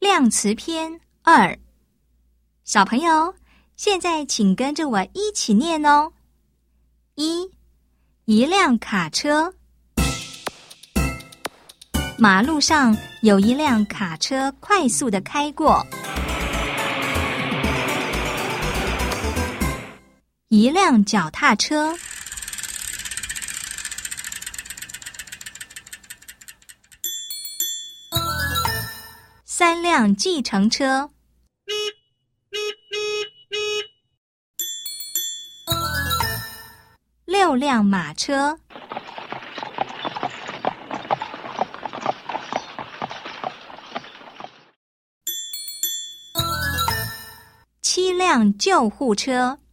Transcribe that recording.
量词篇2。小朋友，现在请跟着我一起念哦。一辆卡车。马路上有一辆卡车快速地开过。一辆脚踏车。3辆计程车。6辆马车。7辆救护车。